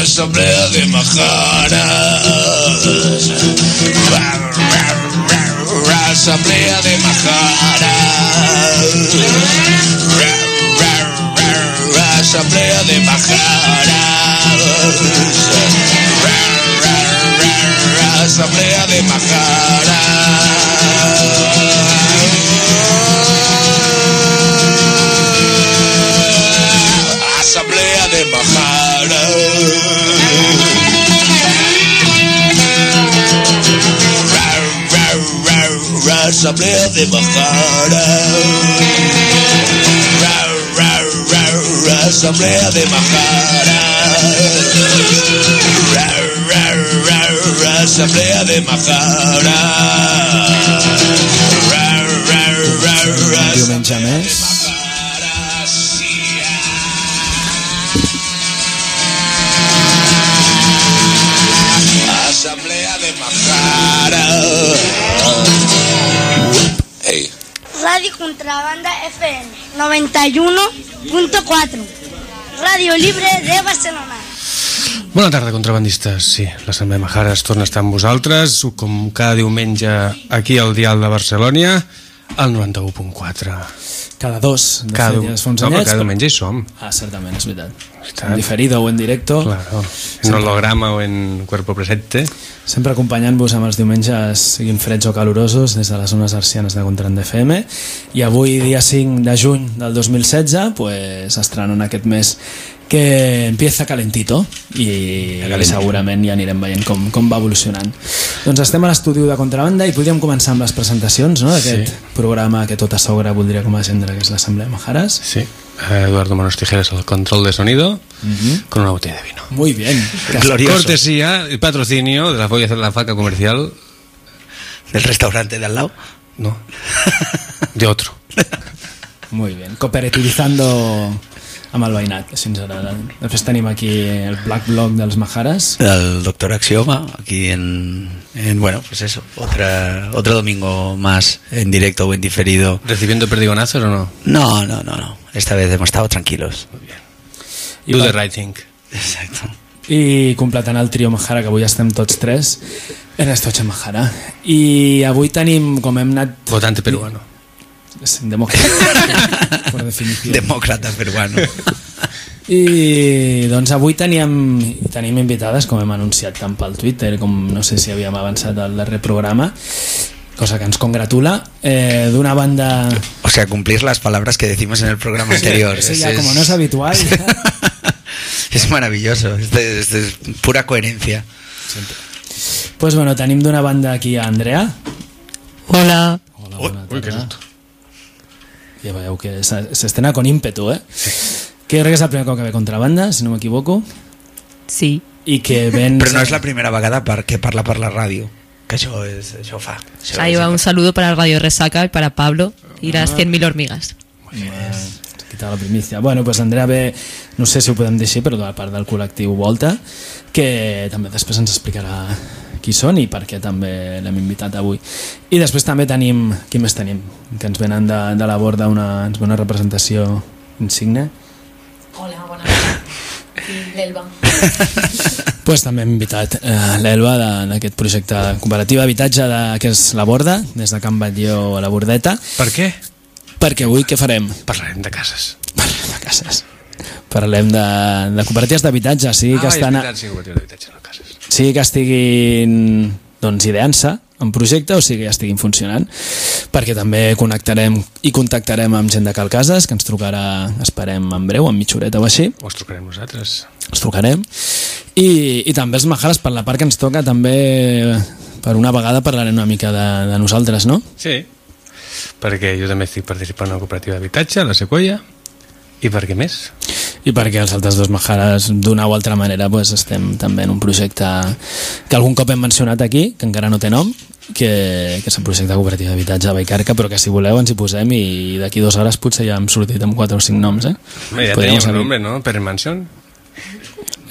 Asamblea de Majaras. Asamblea de Majaras. Asamblea de Majaras. Asamblea de Majaras. Asamblea de Majaras. Asamblea de Majaras. Asamblea de Majaras. Asamblea de Majaras. Diumenge més. Asamblea de Majaras. Hey. Radio Contrabanda FM 91.4. Radio Libre de Barcelona. Bona tarda, contrabandistes. Sí, l'Assemblea de Majaras torna a estar amb vosaltres, com cada diumenge aquí al Dial de Barcelona, al 91.4. Cada dos, de fet, ja es fa uns anyets. Cada diumenge hi som. Ah, certament, és veritat. En diferido o en directo. Claro, en holograma o en cuerpo presente. Sempre acompanyant-vos amb els diumenges, siguin freds o calorosos, des de les zones arcianes de Contrabanda FM. I avui, dia 5 de juny del 2016, pues, estrenant aquest mes que empieza calentito i segurament ja anirem veient com va evolucionant. Doncs estem a l'estudi de Contrabanda i podríem començar amb les presentacions, no?, d'aquest programa que tot a sobre voldria com a gendre, que és l'Assemblea de Majaras. Sí, Eduardo Manos Tijeras al control de sonido, con una botella de vino. Muy bien. Glorioso. Cortesía y patrocinio de la Voy a hacer la faca comercial. ¿Del restaurante de al lado? No, de otro. Muy bien, cooperativizando amb el veïnat, si ens agrada. Després tenim aquí el Black Block dels Majaras. El doctor Axioma, aquí bueno, pues eso, otro domingo más en directo o en diferido. ¿Recibiendo perdigonazos o no? No. Esta vez hemos estado tranquilos. Muy bien. Do the right thing. Exacto. I completant el trio Majara, que avui estem tots tres, en Estoche Majara. I avui tenim, com hem anat... Votante peruano. Demòcrata, per definició. Demòcrata peruano. I doncs avui tenim invitades, com hem anunciat tant pel Twitter com no sé si havíem avançat al darrer programa, cosa que ens congratula. D'una banda... O sea, cumplir las palabras que decimos en el programa anterior. Eso ya, como no es habitual. Es maravilloso, es pura coherencia. Siempre. Pues bueno, tenim d'una banda aquí a Andrea. Hola. Hola, bona tarda. Ui, què és esto? Ja veieu que s'estrena con ímpetu, sí. Que crec que és el primer cop que ve Contrabanda, si no m'equivoco. Sí. I que ven... Però no és la primera vegada que parla per la ràdio, que això fa. Ahí va un saludo para Radio Resaca y para Pablo y las 100.000 hormigas. Muy bien. Quitar la primicia. Bueno, pues Andrea ve, no sé si ho podem dir així, però de la part del col·lectiu Volta, que també després ens explicarà qui són i per què també l'hem invitat avui. I després també tenim, qui més tenim? Que ens venen de la borda ens ve una representació insigne. Hola, bona tarda. L'Elba. Pues també hem invitat l'Elba d'aquest projecte cooperatiu d'habitatge que és La Borda, des de Can Batlló a la Bordeta. Per què? Perquè avui què farem? Parlarem de cases. Parlarem de cases. Parlem de cooperatives d'habitatge, sigui que estan... Sí, cooperatives d'habitatge, no cases. Sigui que estiguin doncs, ideant-se en projecte o sigui que ja estiguin funcionant, perquè també connectarem i contactarem amb gent de Cal Cases, que ens trucarà, esperem en breu, en mitja horeta o així. O els trucarem nosaltres. Els trucarem. I també els Majaras, per la part que ens toca, també per una vegada parlarem una mica de nosaltres, no? Sí, perquè jo també estic participant en una cooperativa d'habitatge, la Sequoia, i per què més? I perquè els altres dos Majaras, d'una o altra manera, pues, estem també en un projecte que algun cop hem mencionat aquí, que encara no té nom, que és el projecte cooperatiu d'habitatge de Vallcarca, però que si voleu ens hi posem i d'aquí 2 hores potser ja hem sortit amb 4 o 5 noms. Ja tenim un nombre, no? Per Mansion?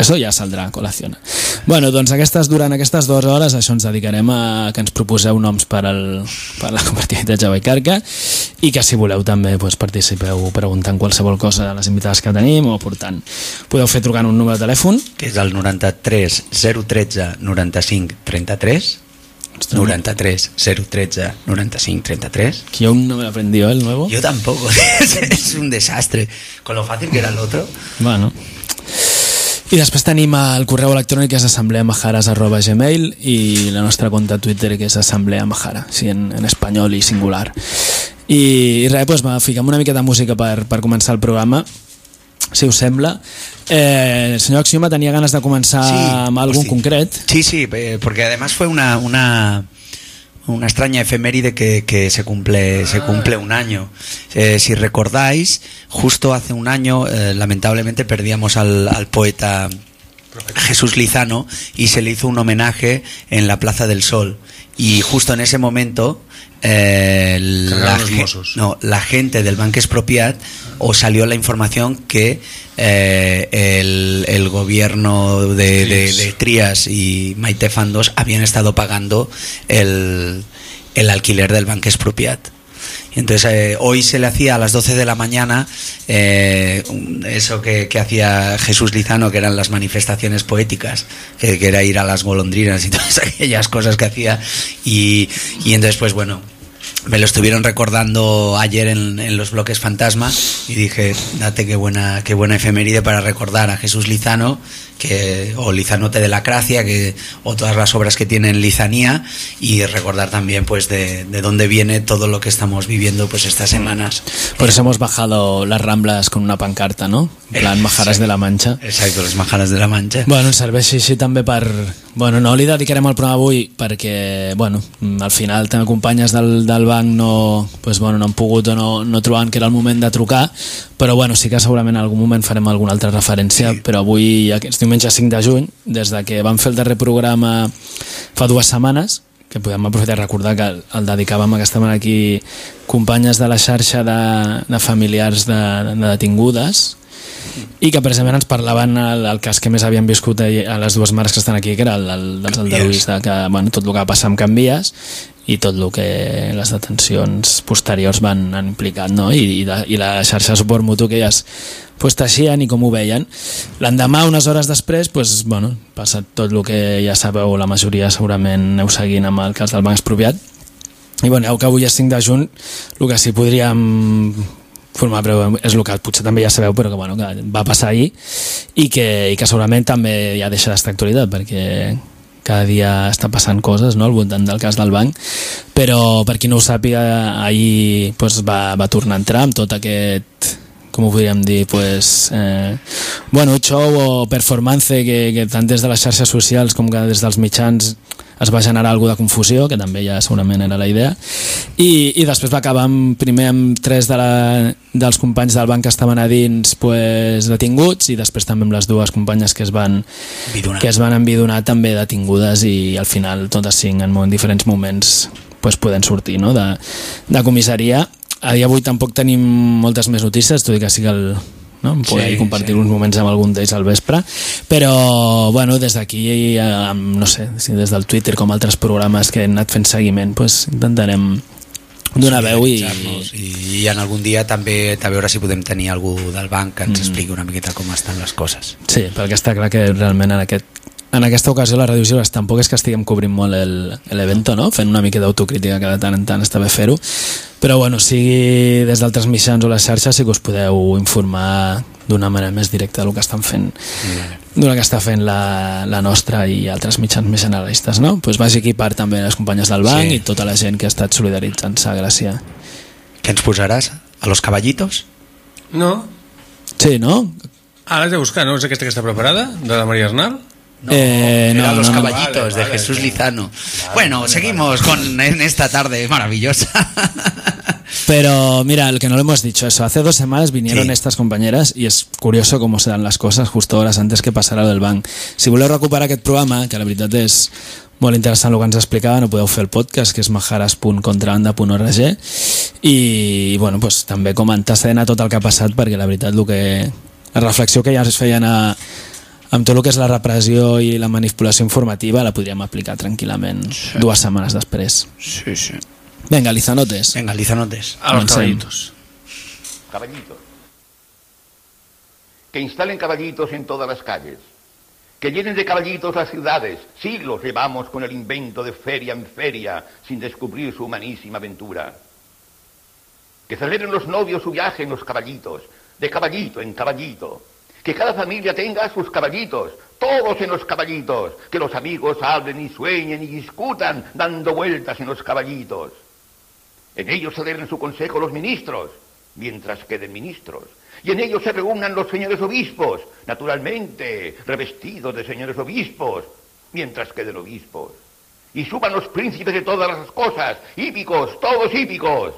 Eso ja saldrà a col·lació. Bueno, doncs durant aquestes 2 hores això ens dedicarem a que ens proposeu noms per la competitivitat Java i Carca, i que si voleu també doncs, participeu preguntant qualsevol cosa a les invitades que tenim o portant. Podeu fer trucant un número de telèfon que és el 93 013 95 33, 93 013 95 33. Que yo no me lo aprendió el nuevo. Yo tampoco. Es un desastre con lo fácil que era el otro. Bueno. I després tenim el correu electrònic que és assembleamajares@gmail i la nostra compte Twitter que és assembleamajara, així en espanyol i singular. I res, doncs fiquem una mica de música per començar el programa, si us sembla. El senyor Axioma tenía ganas de comenzar amb algún concret. Sí, porque además fue una extraña efeméride que se cumple un año. Si recordáis, justo hace un año lamentablemente perdíamos al poeta Jesús Lizano y se le hizo un homenaje en la Plaza del Sol, y justo en ese momento la gente del Banc Expropiat os salió la información que el gobierno de Trías y Maite Fandos habían estado pagando el alquiler del Banc Expropiat. Y entonces hoy se le hacía a las 12 de la mañana eso que hacía Jesús Lizano, que eran las manifestaciones poéticas, que era ir a las golondrinas y todas aquellas cosas que hacía, y entonces pues bueno, me lo estuvieron recordando ayer en los bloques fantasma y dije, date qué buena efeméride para recordar a Jesús Lizano, o Lizanote de la Gracia, o todas las obras que tiene en Lizanía, y recordar también pues de dónde viene todo lo que estamos viviendo pues estas semanas. Por eso hemos bajado las Ramblas con una pancarta, ¿no? En plan Majares de la Mancha. Exacto, les Majares de la Mancha. Bueno, ens serveix així també per... Bueno, no li dedicarem el programa avui perquè, bueno, al final tenir companyes del banc no han pogut o no trobaven que era el moment de trucar, però bueno, sí que segurament en algun moment farem alguna altra referència, però avui, aquest diumenge 5 de juny, des de que vam fer el darrer programa fa 2 setmanes, que podem aprofitar i recordar que el dedicàvem a que estaven aquí companyes de la xarxa de familiars de detingudes, i que precisament ens parlaven el cas que més havien viscut a les 2 mares que estan aquí, que era el dels aldarulls, que tot el que va passar amb Canvies i tot el que les detencions posteriors han implicat, no? I la xarxa de suport mutu que elles teixien i com ho veien. L'endemà, unes hores després, passa tot el que ja sabeu, la majoria segurament aneu seguint amb el cas del Banc Expropiat, i bueno, que avui és 5 de juny, el que sí podríem formar, però és el que potser també ja sabeu, però que va passar ahir i que segurament també ja deixa d'estar actualitat, perquè cada dia està passant coses, no?, al voltant del cas del banc. Però per qui no ho sàpiga, ahir va tornar a entrar amb tot aquest, com ho podríem dir, show o performance que tant des de les xarxes socials com que des dels mitjans es va generar alguna de confusió, que també ja segurament era la idea, i després va acabar primer amb 3 dels companys del banc que estaven a dins detinguts, i després també amb les 2 companyes que es van envidonar també detingudes, i al final totes 5 en diferents moments poden sortir, no?, de comissaria. A dia d'avui tampoc tenim moltes més notícies, tot i que sí que poder compartir uns moments amb algun d'ells al vespre, però bueno, des d'aquí, no sé, des del Twitter com altres programes que hem anat fent seguiment, intentarem donar veu i en algun dia també a veure si podem tenir algú del banc que ens expliqui una miqueta com estan les coses. Sí, perquè està clar que realment en aquesta ocasió la Ràdio Lliure tampoc és que estiguem cobrint molt l'evento, no? Fent una mica d'autocrítica, que de tant en tant està bé fer-ho, però bueno, sigui des d'altres mitjans o les xarxes, sí que us podeu informar d'una manera més directa del que estan fent, d'una que està fent la nostra i altres mitjans més generalistes, no? Vagi aquí part també les companyes del banc i tota la gent que ha estat solidaritzant-se. Gràcies. Què ens posaràs? ¿A los caballitos? No. Sí, no? L'has de buscar, no? És aquesta que està preparada, de la Maria Arnal? No, los caballitos de Jesús Lizano. Bueno, seguimos en esta tarde maravillosa. Pero mira, el que no lo hemos dicho, eso, hace 2 semanas vinieron estas compañeras y es curioso cómo se dan las cosas justo horas antes que pasara del banc. Si voleu recuperar aquest programa, que la veritat és molt interessant el que ens explicaven, ho podeu fer el podcast, que és majares.contrabanda.org, i bueno, també com antecedent a tot el que ha passat, perquè la veritat la reflexió que ja es feien a amb tot el que és la repressió i la manipulació informativa la podríem aplicar tranquil·lament 2 setmanes després. Sí, sí. Venga, Lizanotes. Venga, Lizanotes. A los caballitos. Caballitos. Que instalen caballitos en todas las calles. Que llenen de caballitos las ciudades. Siglos llevamos con el invento de feria en feria sin descubrir su humanísima aventura. Que celebren los novios su viaje en los caballitos, de caballito en caballito. Que cada familia tenga sus caballitos, todos en los caballitos. Que los amigos hablen y sueñen y discutan dando vueltas en los caballitos. En ellos celebren su consejo los ministros, mientras queden ministros. Y en ellos se reúnan los señores obispos, naturalmente revestidos de señores obispos, mientras queden obispos. Y suban los príncipes de todas las cosas, hípicos, todos hípicos.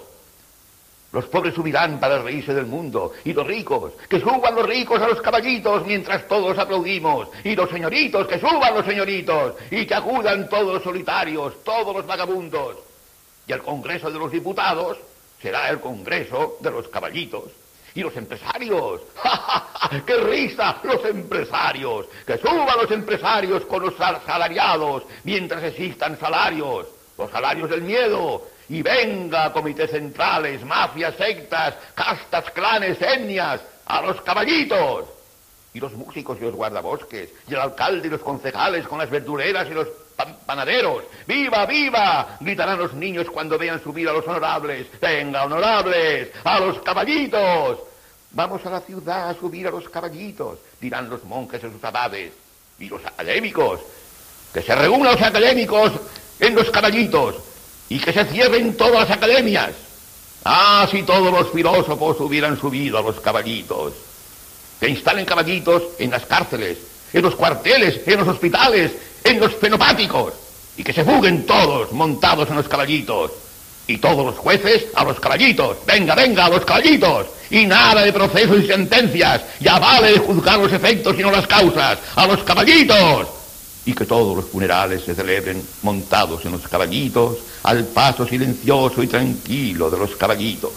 Los pobres subirán para reírse del mundo, y los ricos, que suban los ricos a los caballitos mientras todos aplaudimos, y los señoritos, que suban los señoritos, y que acudan todos los solitarios, todos los vagabundos. Y el Congreso de los Diputados será el Congreso de los caballitos. Y los empresarios, ¡ja, ja, ja! ¡Qué risa! Los empresarios, que suban los empresarios con los salariados mientras existan salarios, los salarios del miedo. Y venga, comités centrales, mafias, sectas, castas, clanes, etnias, a los caballitos. Y los músicos y los guardabosques, y el alcalde y los concejales con las verduleras y los panaderos. ¡Viva, viva! Gritarán los niños cuando vean subir a los honorables. ¡Venga, honorables! ¡A los caballitos! Vamos a la ciudad a subir a los caballitos, dirán los monjes en sus abades. Y los académicos, que se reúnan los académicos en los caballitos. Y que se cierren todas las academias. Ah, si todos los filósofos hubieran subido a los caballitos. Que instalen caballitos en las cárceles, en los cuarteles, en los hospitales, en los fenopáticos. Y que se fuguen todos montados en los caballitos. Y todos los jueces a los caballitos. Venga, venga, a los caballitos. Y nada de procesos y sentencias. Ya vale de juzgar los efectos y no las causas. A los caballitos. Y que todos los funerales se celebren montados en los caballitos, al paso silencioso y tranquilo de los caballitos.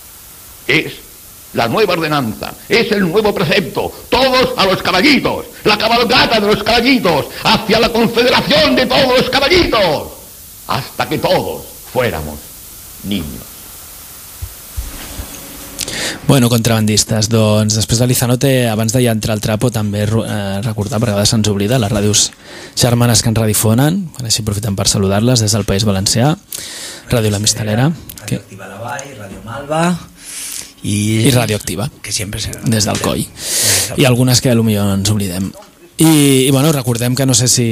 Es la nueva ordenanza, es el nuevo precepto, todos a los caballitos, la cabalgata de los caballitos, hacia la confederación de todos los caballitos, hasta que todos fuéramos niños. Bueno, contrabandistes, doncs després de l'Izanote, abans de ja entrar al trapo, també recordar, perquè a vegades se'ns oblida, les ràdios germanes que ens radifonen, així aprofitem per saludar-les des del País Valencià, Ràdio La Mistelera, Ràdio Activa La Vall, Ràdio Malva i Ràdio Activa, que sempre serà des del COI, i algunes que potser ens oblidem. I bueno, recordem que no sé si